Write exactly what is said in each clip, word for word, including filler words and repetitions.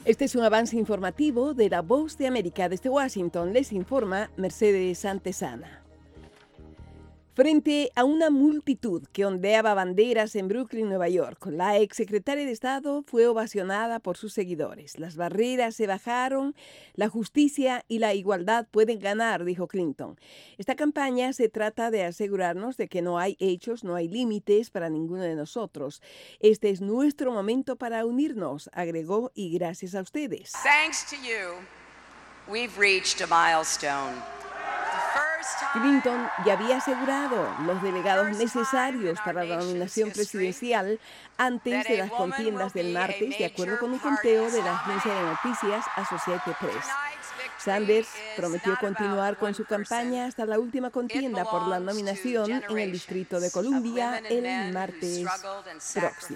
Este es un avance informativo de La Voz de América. Desde Washington les informa Mercedes Santesana. Frente a una multitud que ondeaba banderas en Brooklyn, Nueva York, la exsecretaria de Estado fue ovacionada por sus seguidores. Las barreras se bajaron, la justicia y la igualdad pueden ganar, dijo Clinton. Esta campaña se trata de asegurarnos de que no hay hechos, no hay límites para ninguno de nosotros. Este es nuestro momento para unirnos, agregó, y gracias a ustedes. Thanks to you, we've reached a milestone. Clinton ya había asegurado los delegados necesarios para la nominación presidencial antes de las contiendas del martes, de acuerdo con un conteo de la agencia de noticias Associated Press. Sanders prometió continuar con su campaña hasta la última contienda por la nominación en el Distrito de Columbia el martes próximo.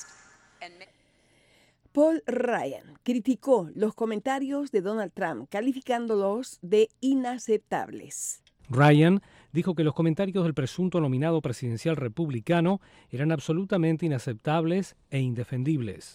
Paul Ryan criticó los comentarios de Donald Trump, calificándolos de inaceptables. Ryan dijo que los comentarios del presunto nominado presidencial republicano eran absolutamente inaceptables e indefendibles.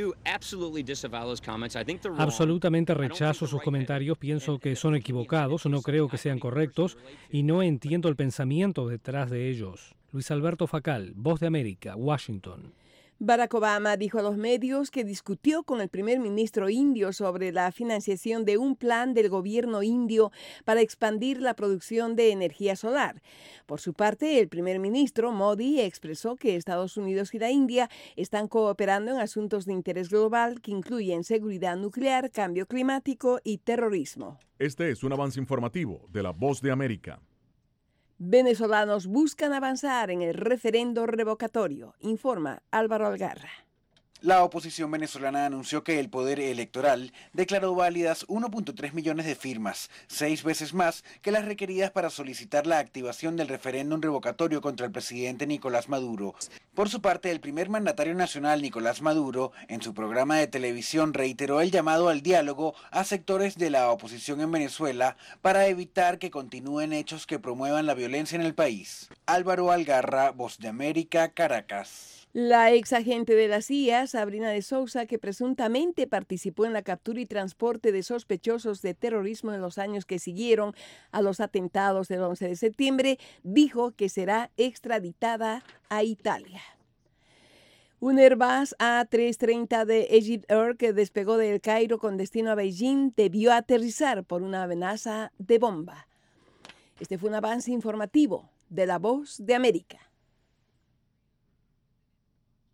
Absolutamente rechazo sus comentarios, pienso que son equivocados, no creo que sean correctos y no entiendo el pensamiento detrás de ellos. Luis Alberto Facal, Voz de América, Washington. Barack Obama dijo a los medios que discutió con el primer ministro indio sobre la financiación de un plan del gobierno indio para expandir la producción de energía solar. Por su parte, el primer ministro Modi expresó que Estados Unidos y la India están cooperando en asuntos de interés global que incluyen seguridad nuclear, cambio climático y terrorismo. Este es un avance informativo de La Voz de América. Venezolanos buscan avanzar en el referendo revocatorio, informa Álvaro Algarra. La oposición venezolana anunció que el Poder Electoral declaró válidas uno punto tres millones de firmas, seis veces más que las requeridas para solicitar la activación del referéndum revocatorio contra el presidente Nicolás Maduro. Por su parte, el primer mandatario nacional, Nicolás Maduro, en su programa de televisión reiteró el llamado al diálogo a sectores de la oposición en Venezuela para evitar que continúen hechos que promuevan la violencia en el país. Álvaro Algarra, Voz de América, Caracas. La ex agente de la C I A, Sabrina de Sousa, que presuntamente participó en la captura y transporte de sospechosos de terrorismo en los años que siguieron a los atentados del once de septiembre, dijo que será extraditada a Italia. Un Airbus A trescientos treinta de Egypt Air que despegó de El Cairo con destino a Beijing debió aterrizar por una amenaza de bomba. Este fue un avance informativo de La Voz de América.